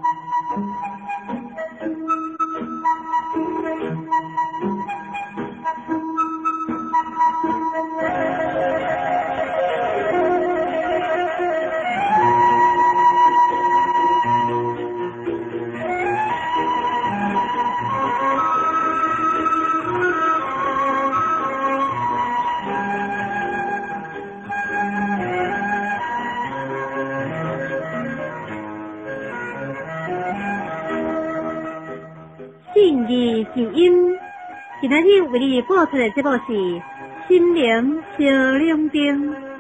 信义静音，今仔日为你播出的节目是《心灵小亮灯》。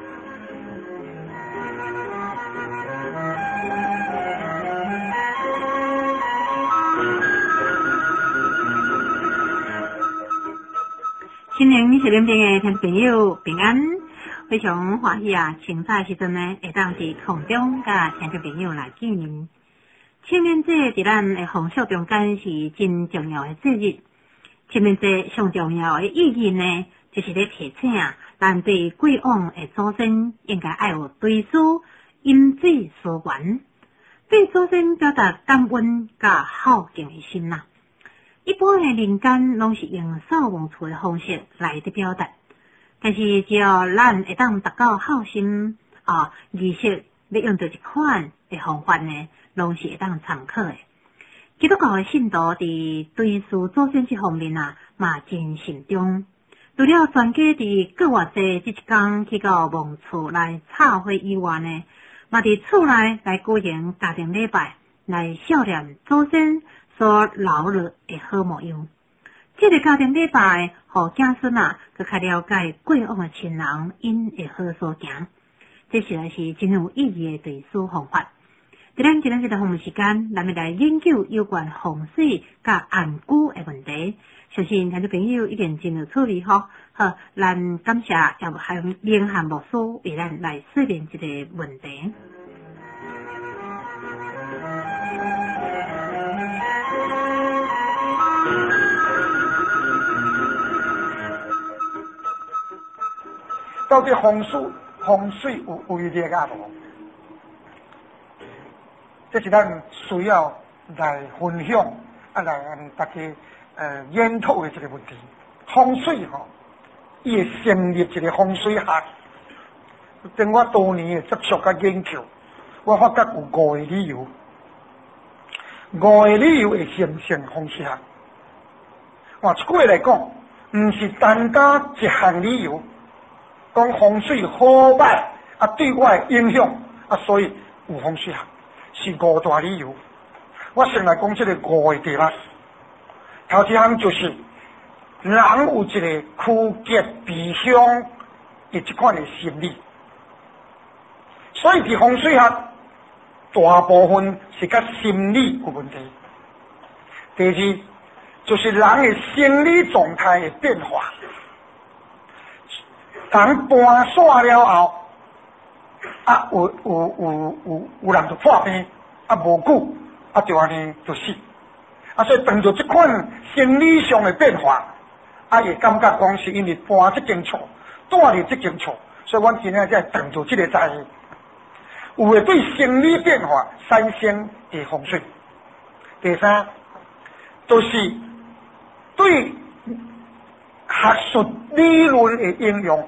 心灵小亮灯的听众朋友平安，非常欢喜啊！清早时阵呢，会当伫空中甲听众朋友来见面。清明节伫咱的风俗中间是真重要的节日。清明节上重要的意义呢，就是咧提醒咱对过往的祖先应该爱有追思、饮水思源，对祖先表达感恩甲孝敬的心呐。一般的民间拢是用扫墓厝的方式来的表达，但是只要咱会当达到孝心仪式要用到一款的方法呢，拢是会当参考的。基督教的信徒伫追思祖先这方面嘛真慎重。除了全家伫各外节这一天去到墓厝来插花以外呢，嘛伫厝内来举行家庭礼拜，来孝念祖先所留落的好模样。这个家庭礼拜，互子孙去较了解过往的亲人因会好所行，这实在是真有意义的追思方法。在咱今日的访问时间，咱们来研究有关风水甲安居的问题。相信听众朋友已经真有处理好，咱感谢也还有明翰牧师为咱来说明这个问题。 到底风水有威力啊无？这是咱需要来分享来大家研讨的这个问题。风水伊会成立一个风水学。经我多年的接触甲研究，我发觉有5个理由，5个理由会形成风水学。一句话来讲，唔是单单一项理由，讲风水好歹对我的影响所以有风水学。是5大理由，我先来讲这个5个题目。头一项就是人有一个趋吉避凶的这款的心理，所以伫风水学大部分是甲心理有问题。第二就是人的生理状态的变化，人搬煞了后。有人就破病，无久就安尼就死，所以当着这款生理上的变化，会感觉讲是因为搬这间厝，住入这间厝，所以阮今仔才当着这个在意，有会对生理变化产生的风水。第三，就是对学术理论的应用，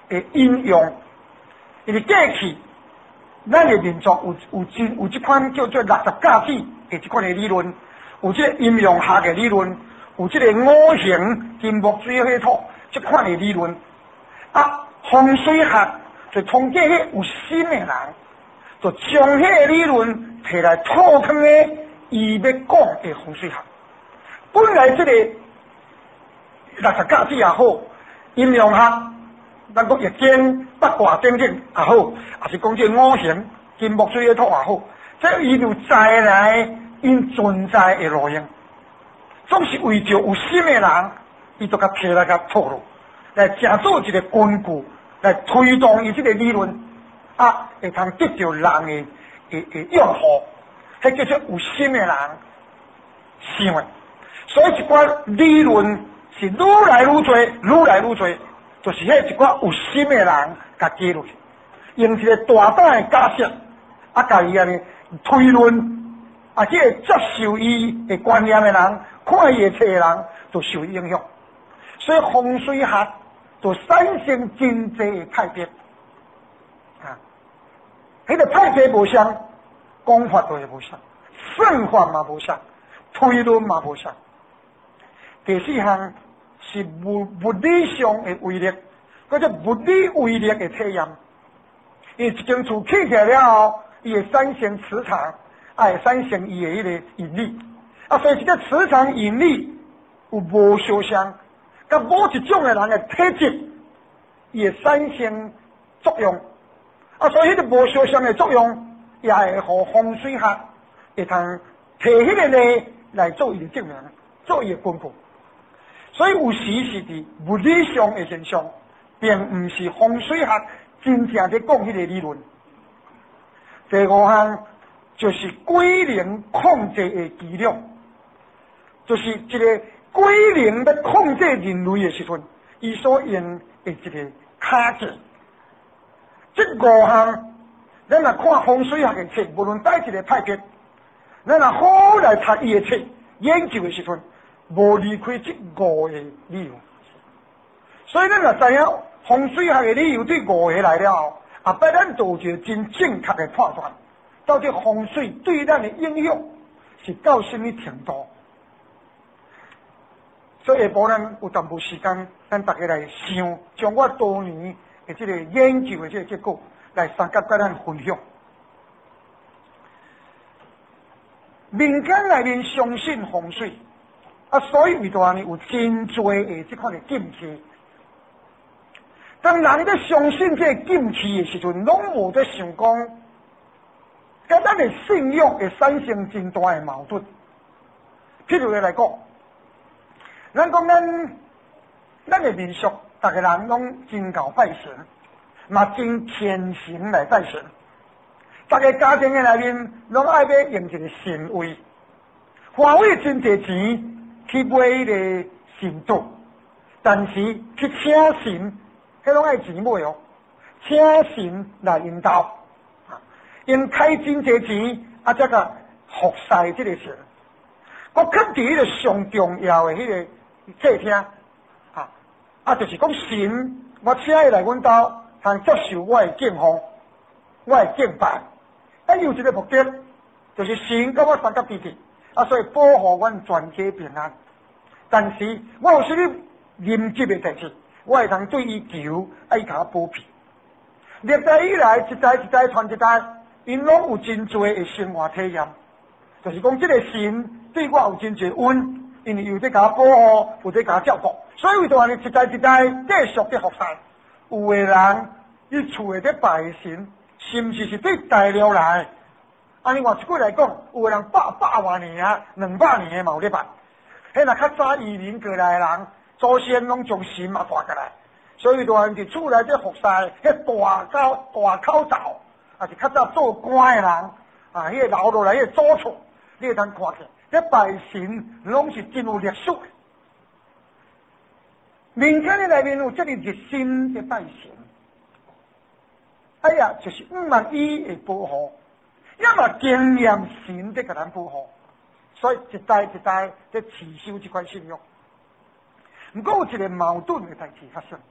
因为过去咱的民族有这款叫做60架子的这款的理论，有这个阴阳学的理论，有这个5行金木水火土这款的理论。风水学就通过迄有心的人，就将迄个理论摕来套坑的伊要讲的风水学。本来这个60架子也好，阴阳学。咱讲易经、八卦等等也好，也是讲这5行、金木水火土也好，这伊就在来因存在的路用，总是为着有心的人，伊就甲摕来甲套路，来成做一个根据，来推动伊这个理论，会通得到人的拥护，迄叫做有心的人想的。所以一寡理论是愈来愈多。就是迄一寡有心的人甲记落去，用一个大胆的假设，甲伊安尼推论， 这个接受伊的观念的人，看伊的册的人，就受影响。所以风水学就产生真济的派别啊，迄个派别无相，讲法都会无相，算法嘛无相，推论嘛无相。第四项是物理上的威力，或者物理威力的测验。伊一间厝起起来了后，伊会产生磁场，会产生伊的迄个引力。所以这个磁场引力有无相像，甲某一种的人的体质，伊会产生作用。所以迄个无相像的作用，也会互风水学会通摕迄个呢来做伊的证明，做伊的根据。所以有时是伫物理上的现象，并毋是风水学真正在讲迄个理论。第五项就是归零控制的伎俩，就是一个归零在控制人类的时阵，伊所用的一个卡制。这五项，咱若看风水学的册，无论哪一个派别，咱若好来读伊的册，研究的时阵，无离开这五个理由。所以咱若知影风水学的理由对五个来了后，后摆咱做一个真正确的判断，到底风水对咱的影响是到什么程度？所以下晡咱有淡薄时间，咱大家来想，将我多年的这个研究的这个结果来三甲甲咱分享。民间内面相信风水，所以为着安尼有真多的这款的禁忌。当人在相信这个禁忌的时阵，拢无在想讲，甲咱的信仰会产生真大的矛盾。譬如来讲，咱讲咱的民俗，大家人拢真够拜神，嘛真虔诚来拜神。大家家庭的内面拢爱要用一个神位，花费真侪钱去买迄个神桌，但是去请神，迄拢爱钱买哦，请神来引导，因开真侪钱，才甲服侍这个神。我看伫迄个上重要的迄个祭厅，就是讲神，我请伊来阮兜，通接受我的敬奉，我的敬拜。有一个目的，就是神甲我三甲弟弟，所以保护阮全家平安。但是我有啥物严急的代志，我会通对伊求，伊甲我保庇。历代以来，一代一代传一代，因拢有真多的生活体验，就是讲这个神对我有真侪恩，因为有在甲我保护，有在甲我照顾，所以为着安尼一代一代继续在服侍。有的人伊厝内在拜神。甚至是对大陆来，安尼换一句来讲，有个人百万年啊，200年的嘛有咧办。迄若较早移民过来的人，祖先拢将神嘛带过来，所以就安伫厝内底服侍，迄大口罩，是较早做官的人，迄个留落来迄个祖厝，你会通看见，迄拜神拢是真有历史。民间的内面有这个热心的拜神。就是毋伊会保护，也嘛经验神在甲咱保护，所以一代一代在持守这款信仰。不过有一个矛盾的代志发生，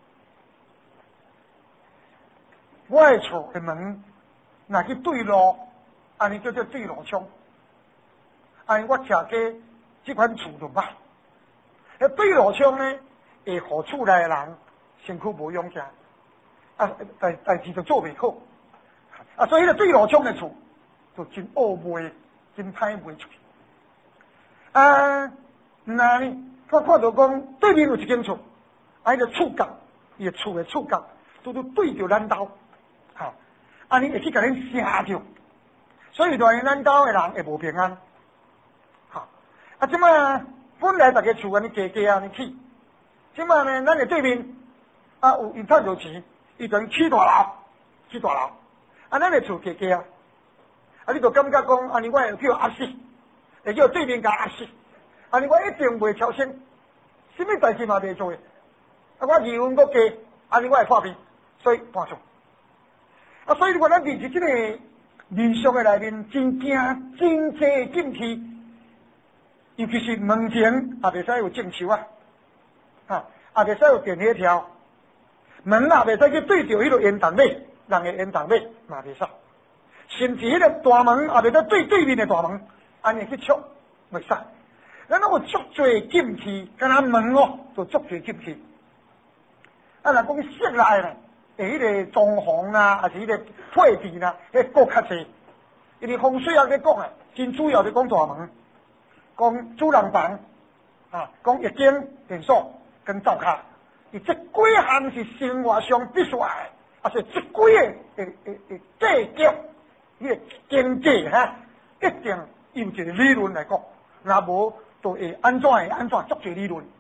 我的厝的门若去对路，安尼叫做对路窗，安尼我徛家这款厝就歹。对路窗呢，会互厝内的人身躯无勇健。代志就做袂好，所以咧对路窗的厝就真恶卖，真歹卖出去。那呢，我看到讲对面有一间厝，伊个厝角，伊个厝的厝角，拄对着咱兜，安尼会去甲恁吓着，所以就咱兜的人会无平安。即摆本来大家厝安尼家安尼起，即摆呢，咱的对面有因趁着钱。伊就起大楼，咱的厝家，你就感觉讲，安尼我会叫压死，会叫对面甲压死，安尼我一定袂超生，什么代志嘛袂做的，我离婚个家，安尼我会破病，所以搬出。所以如果咱面是这个民俗的内面真惊真济禁忌，尤其是门前也袂使有种树啊，也袂使有电火条，门也袂使去对着迄个烟筒尾，人的烟筒尾嘛袂使，甚至迄个大门也袂使对面的大门，安尼去触袂使。咱有足侪禁忌，敢若门哦，就足侪禁忌。若讲室内咧，迄个装潢啊，还是迄个配置啊，迄个较侪。因为风水学咧讲啊，真主要咧讲大门，讲主人房，讲浴间、电所跟灶骹，伊这几项是生活上必须的，是这几个制约，迄个经济一定用一个理论来讲，若无就会安怎，足侪理论。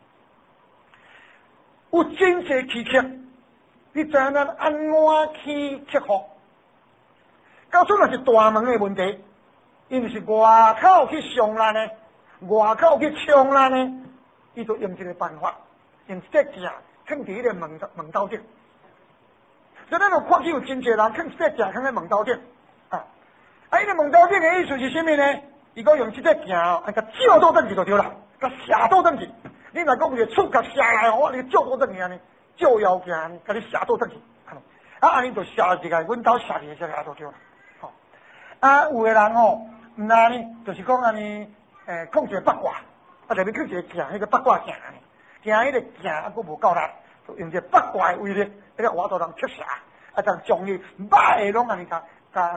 有真侪奇迹，你知影咱安怎去克服？到阵若是大门的问题，因为是外口去上咱的，外口去冲咱的，伊就用一个办法，用石架放伫迄个门斗顶。所以咱就看见有真侪人放石架放在门斗顶，迄个门斗顶的意思是啥物呢？伊讲用这个架，甲照倒转去就对啦，甲射倒转去。你若讲一个厝甲射来，我你照倒转去安尼，照妖镜安尼，甲你射倒转去，安尼就射一个，阮兜射一个就对啦。有个人毋那呢，就是讲安尼，控制八卦，内面放一个镜，迄个八卦镜安尼，镜迄个镜还佫无够力，就用一个八卦的威力，迄个活到人吸射，将将伊歹拢安尼甲炸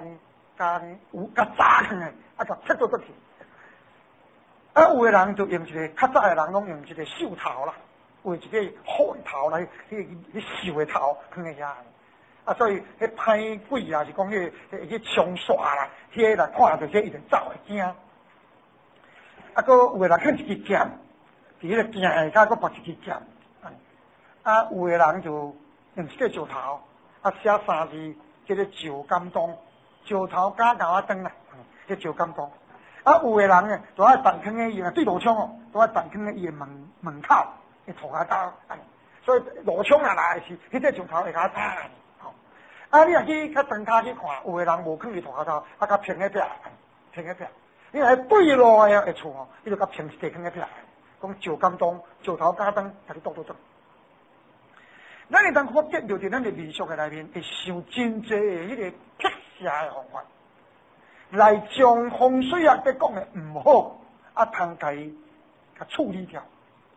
开，甲切倒转去。有个人就用一个，较早的人拢用一个兽头啦，画一个虎头来，迄兽的头放在遐。所以迄歹鬼啊，是讲迄冲煞啦，迄来看着这伊就走会惊。佫有个人放一支剑，伫迄个剑下骹佫绑一支剑。有个人就用一个石头，写3字，这个石甘东，石头加高灯啦，这石甘东。有个人呢，就爱弹坑伊对罗枪都爱弹坑伊的门口，涂骹刀，所以罗枪啊来是迄个石头会甲打。你若去较长骹去看，有个人无放伊涂骹头，甲平喺壁，你若对路的厝伊就甲平一地放喺壁，讲石甘东，石头加灯，甲你倒倒转。咱会当发觉到伫咱的民俗的内面，会想真济的迄个辟邪的方法。来将风水学在讲的唔好，通甲处理掉。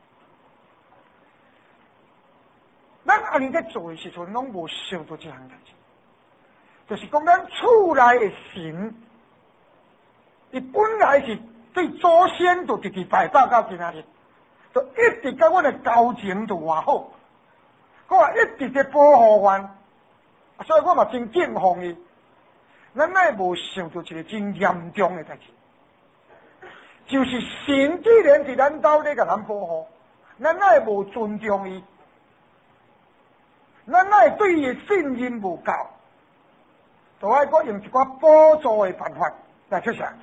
咱安尼在做的时阵，拢无想到这项代志，就是讲咱厝内的神，伊本来是对祖先就直直拜到今仔日，就一直甲阮的交情就偌好，我也一直在保护阮，所以我嘛真敬奉伊。咱乃无想到一个真严重的代志，就是神既然伫咱兜咧甲咱保护，咱乃无尊重伊，咱乃对伊的信任无够，就爱搁用一寡补助的办法来出啥。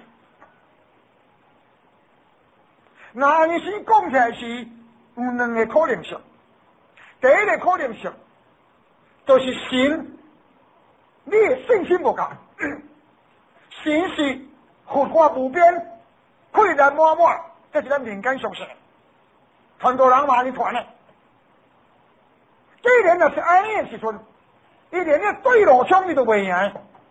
那安尼先讲起来是有2个可能性，第一个可能性就是神，你的信心无够。神是佛法无边，困难满满，这是咱民间常识。传道人嘛，你传的。既然若是安尼的时阵，伊连个对路枪伊都袂赢，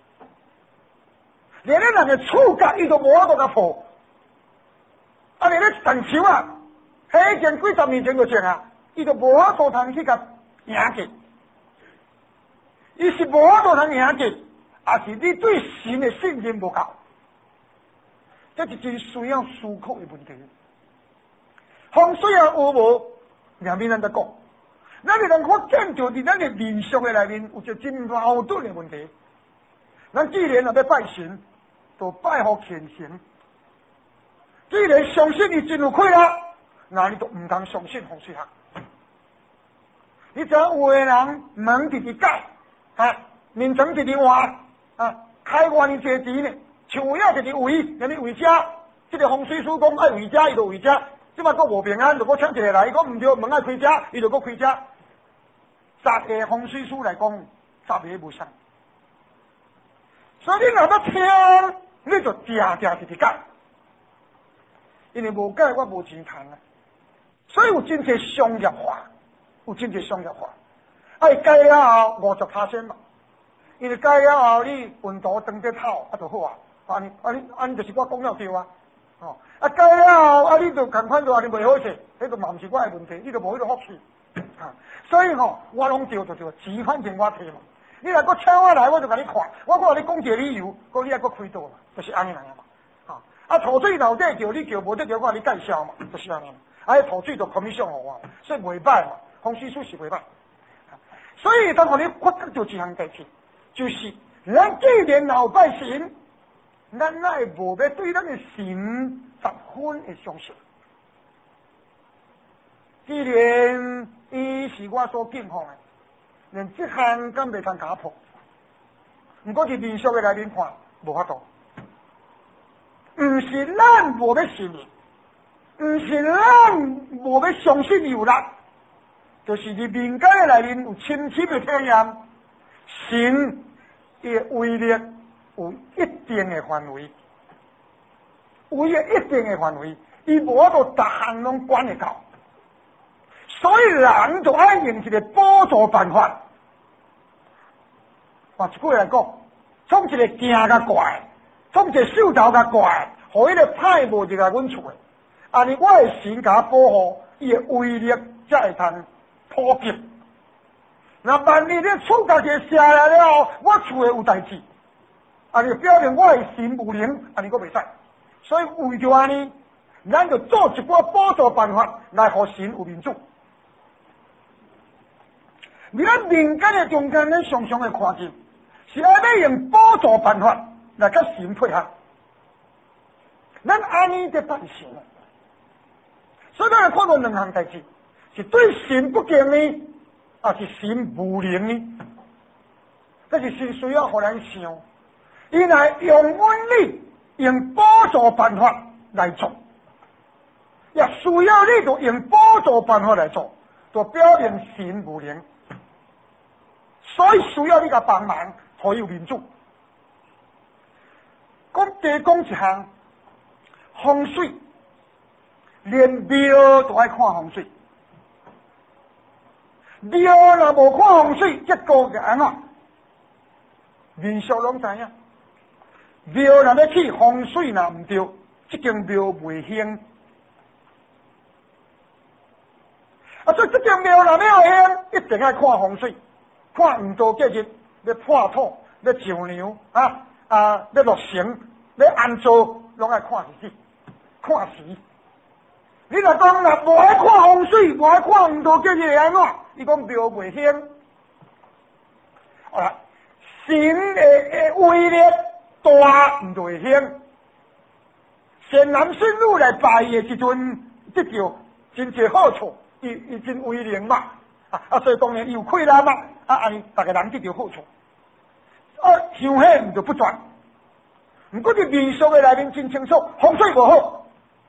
连个人的触角伊都无法度甲破。连个陈树啊，迄件几十年前就种啊，伊都无法度通去甲赢去。伊是无法度通赢去。也是你对神的信任无够，这是真需要思考的问题。风水啊有无？两面咱在讲，咱是能发见到伫咱的民俗的内面有一个真矛盾的问题。咱既然要拜神，就拜互虔神；既然相信伊真有亏啊，那你就唔通相信风水学。你知影有的人门直直改，面层直直换。开偌尼侪钱呢，像有影直直围，人哋围遮，这个风水师讲爱围遮，伊就围遮。即摆佫无平安，就佫请一个来，伊讲毋对，门爱开遮，伊就佫开遮。10个风水师来讲，10个无相。 所以你若要听，你就定定直直改，因为无改我无钱赚啊。所以有真侪商业化，有真侪商业化。改了后50%嘛，因为改了后你运动当得透就好啊。安尼就是我讲了对啊。改了后你就共款就安尼袂好势，迄就嘛毋是我的问题，你就无迄个福气。所以我拢对就钱反正我摕嘛。你若搁请我来，我就甲你看，我搁甲你讲一个理由，讲你还搁开刀嘛，就是安尼样嘛。土水老底叫你叫，无得叫我甲你介绍嘛，就是安尼。土水就 commission 互我，所以袂歹嘛，风水术是袂歹。所以当互你发觉到一项代志，就是咱既然老百姓，咱哪会无要对咱的神10分的相信？既然伊是我所敬奉的，连这项敢袂通打破。不过伫民俗的内面看，无法度。毋是咱无要信伊，毋是咱无要相信有力，就是伫民间的内面有深深的体验，神伊的威力有一定的范围，有一定的范围，伊无法度逐项拢管得到。所以人就爱用一个补助办法。换一句来讲，创一个惊甲怪，创一个手头甲怪，互迄个歹无入来阮厝的。安尼我的神甲保护，伊的威力才会通普及。那万一你厝家己下来了后，我厝的有代志，安尼表明我的神无灵，安尼我袂使。所以为着安尼，咱就做一寡补助办法来互神有民主。咱民间的中间，咱常常会看见，是要用补助办法来甲神配合。咱安尼在办神，所以咱会看到两项代志，是对神不敬呢，也是神无灵呢。这是神需要互咱想，伊来用稳力、用补助办法来做，也需要你就用补助办法来做，就表明神无灵。所以需要你甲帮忙，互伊有民主。再讲一项风水，连庙都爱看风水。庙若无看风水，结果就安怎？民俗拢知影，庙若要起风水若毋对，这间庙袂兴。所以这间庙若要兴，一定爱看风水。看唔到节日，要破土，要上梁要落成，要安做，拢爱看日子，看时。你若讲若无爱看风水，无爱看唔到节日会安怎？伊讲庙袂兴。神的威力大，唔就会兴。善男信女来拜的时阵，得到真侪好处，伊真威灵嘛。所以当然伊有困难嘛。安尼，大家人得到好处。香火毋就不转。毋过伫民俗的内面真清楚，风水无好，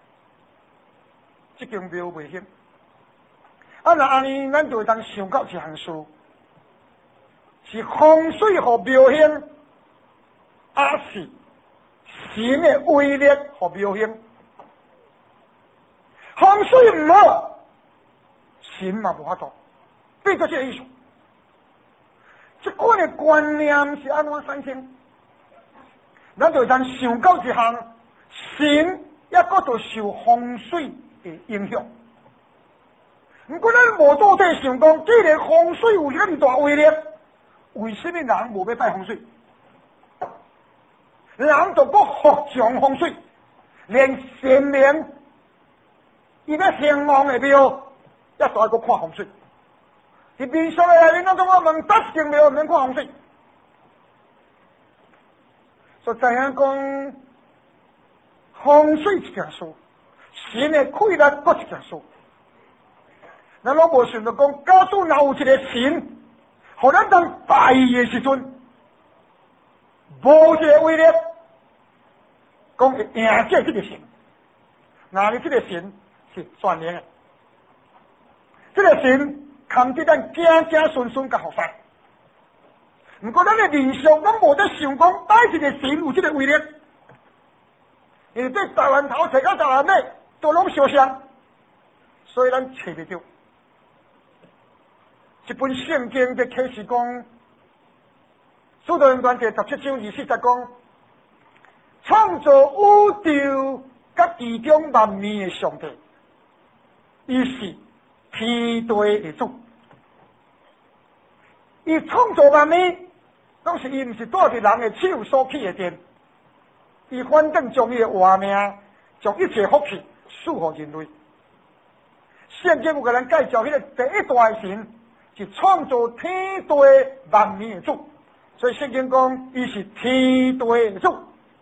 这间庙袂兴。若安尼，咱就会当想到一项事，是风水互庙兴，还是神的威力互庙兴？风水毋好，神嘛无法度。变做这个意思。这款的观念是安怎产生？咱就当想到一项，神也搁着受风水的影响。不过咱无倒底想讲，既然风水有这么大威力，为什么人无要拜风水？人就搁服从风水，连神明伊要兴旺的庙，也都爱搁看风水。伫民俗的内面，咱总我问搭间庙，免看风水。所以知影讲，风水一件事，神的气力搁一件事。咱拢无想到讲，假使若有一个神，互咱当拜伊的时阵，无一个威力，讲会赢这个神。哪里这个神是全能的？这个神。扛得咱正正顺顺甲后生， 不过咱的民俗拢无得想讲，哪一个神有这个威力？因为对台湾头找到台湾尾都拢相像，所以咱找不到。一本圣经的启示讲，使徒行传第17章24节讲，创造宇宙甲地中万物的上帝，伊是天地的主。伊创造万物，拢是伊毋是带着人的手所起的电。伊反正将伊的活命，将一切福气赐予人类。圣经有个人介绍，迄个第一大的神是创造天地万物的主，所以圣经讲伊是天地的主。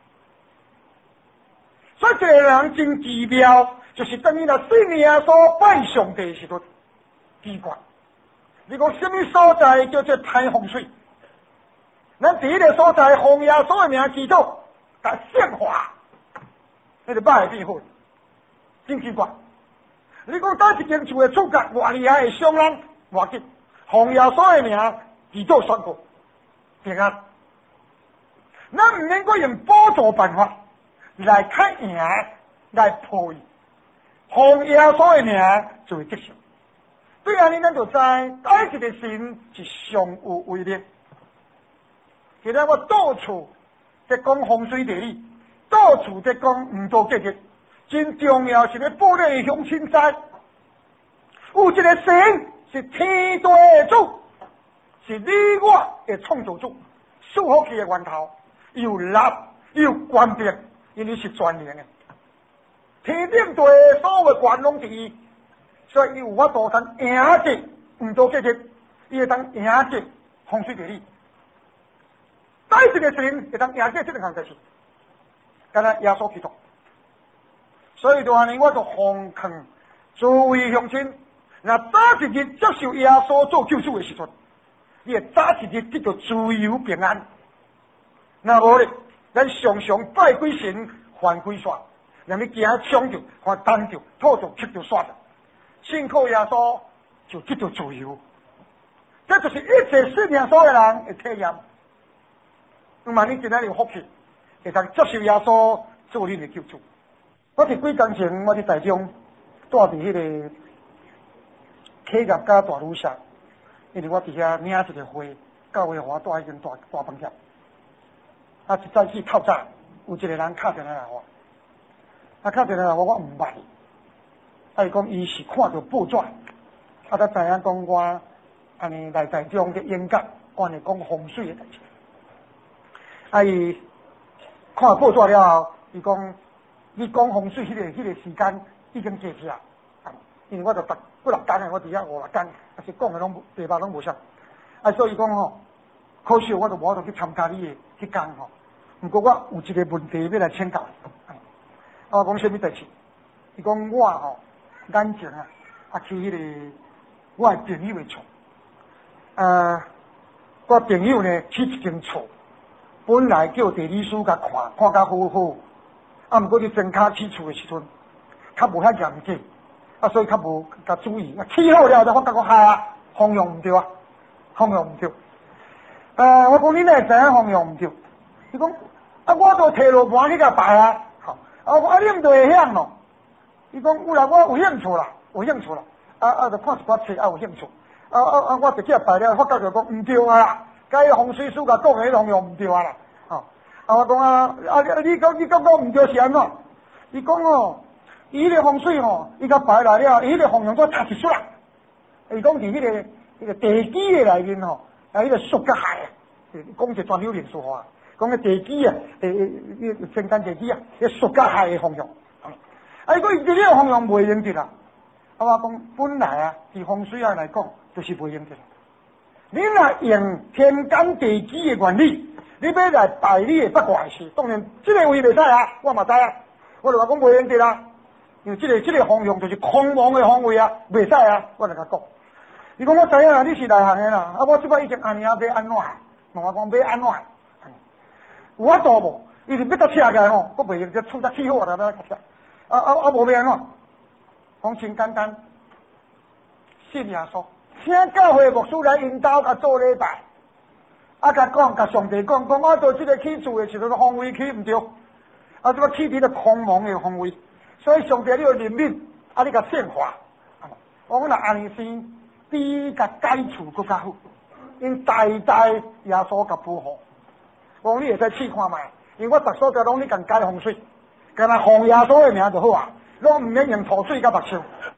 所以一个人真奇妙，就是当伊若信耶稣拜上帝时阵，奇怪。你讲什么所在叫做太风水？咱第一个所在，奉耶稣的名祈祷，甲圣化，那就歹变好，真奇怪。你讲当一间厝的主角偌厉害的商人，偌紧，奉耶稣的名祈祷宣告平安。咱唔免够用补助办法来较赢来破伊，奉耶稣的名就会接受。对安尼，咱就知哪一个神是上有威力。今日我到处在讲风水地理，到处在讲唔做结节，真重要是要保你乡亲知，有一个神是天地的主，是你我的创造主，赐福气的源头，又立又权柄，因为是全能的。天顶地所有的权拢是伊。所以伊有法度通赢这唔做结节，伊会当赢这风水地理。哪一个神会当赢这两项代志？敢若耶稣基督。所以就安尼，我就奉劝诸位乡亲，若早一日接受耶稣做救主的时阵，你会早一日得到自由平安。那无咧，咱常常拜鬼神，还鬼煞，让你惊抢着、还单着、吐着、吸着、刷着。信靠耶稣就得到自由，这就是一切信耶稣的人的体验。那么你今天有福气，会当接受耶稣做你的救主。我是几天前，我伫台中住伫迄个企业家大旅社，因为我伫遐领一个会，教会我住迄间大饭店。啊，一早起透早，有一个人敲电话来我，敲电话来我唔捌。伊讲伊是看到报纸，才知影讲我安尼来台中嘅演讲，关于讲风水嘅代志。伊看报纸了后，伊讲你讲风水迄个时间已经过去啊，因为我就逐几6天我伫遐5、6天，是讲嘅拢地方拢无啥。所以讲吼，可惜我就无法度去参加你嘅迄工吼。不过我有一个问题要来请教。我讲什么代志？伊讲我吼。眼前去迄个我的朋友的厝，我朋友呢去一间厝，本来叫地理师甲看甲好好，毋过你真卡起厝的时阵，较无遐严谨，所以较无甲注意，起好了才发觉讲方向毋对啊，方向毋对。我讲你哪会知影方向毋对？伊讲我都摕落盘去甲摆啊，我你毋就会晓咯。伊讲有啦，我有兴趣啦，就看一寡册有兴趣。我直接摆了，发觉就讲毋对啊啦，甲迄风水师甲讲的方向毋对啊啦。我讲你讲毋对是安怎？伊讲伊迄个风水伊甲摆来了，伊迄个方向再插一出来。伊讲伫迄个地基的内面迄个塑胶海啊，讲一专有名词话，讲个地基啊，先干地基啊，迄塑胶海的方向。伊讲伊这个方向袂用得啦。我讲本来伫风水来讲，就是袂用得啦。你若用天干地支的原理，你要来摆你的八卦事，当然这个位袂使我嘛知我就话讲袂用得啦。因为这个方向就是空亡的方位袂使我就甲讲。伊讲我知影啦，你是内行的啦，我即摆已经安尼要安怎？问我讲要安怎？有法度无？伊是要搭车起来我袂用，这厝搭起好啦，要搭车。无要安怎？讲真简单，信耶稣，请教会牧师来引导甲做礼拜。 甲上帝讲，啊，到这个起厝的时阵，方位起唔对，啊，这个起伫个空蒙的方位，所以上帝你要怜悯，啊，你甲圣化，我讲若安尼生，比甲改厝更加好，因代代耶稣甲保护。我讲你会使试看卖，因为我逐所在拢你共改风水，干那奉耶稣的名就好啊，拢唔免用土水甲目睭。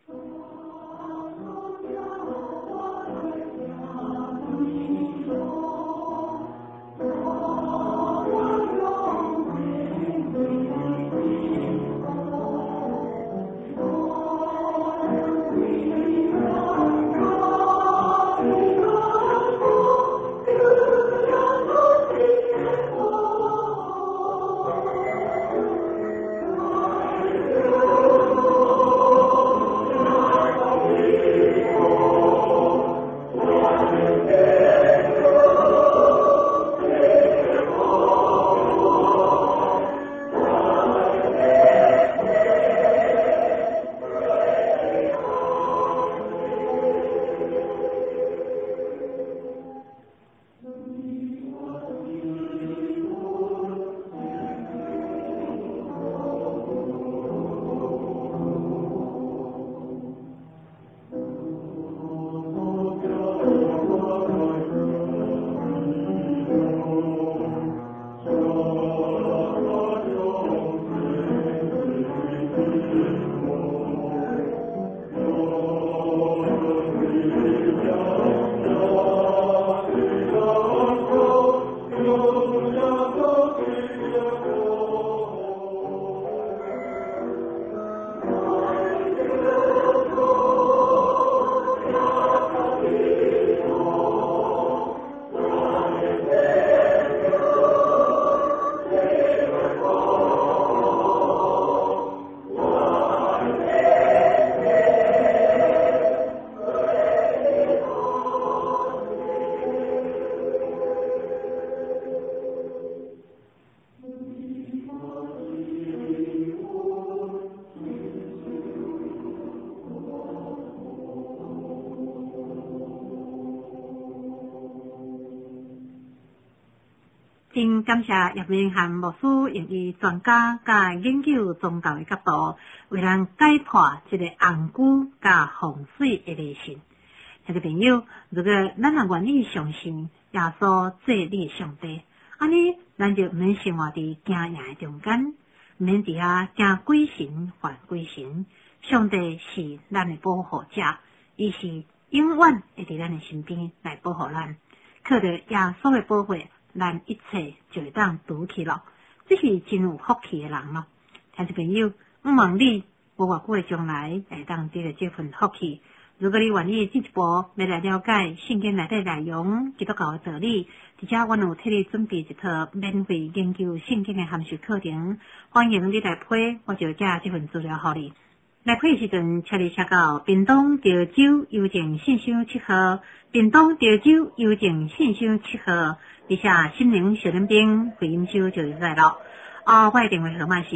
真感谢叶明涵牧师用伊专家甲研究宗教的角度，为咱解破这个红姑甲风水的迷信。听众朋友，如果咱也愿意相信耶稣做你上帝，安尼咱就唔免生活伫惊赢的中间，唔免伫遐惊鬼神还鬼神。上帝是咱的保护者，伊是永远会伫咱的身边来保护咱。靠着耶稣的保护，咱一切就会当拄起咯。这是真有福气的人咯。听众朋友，我问你，无偌久的将来会当得到这份福气。如果你愿意进一步要来了解圣经内底内容、基督教的道理，而且我有替你准备一套免费研究圣经的函授课程，欢迎你来批，我就寄这份资料给你。来批的时阵，请你写到屏东潮州邮政信箱7号，屏东潮州邮政信箱7号，你写心灵小冷冰回音收就会知咯。我的电话号码是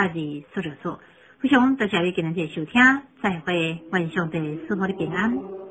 08782464，7882464784。非常多谢你今日的收听，再会，愿上帝赐福你平安。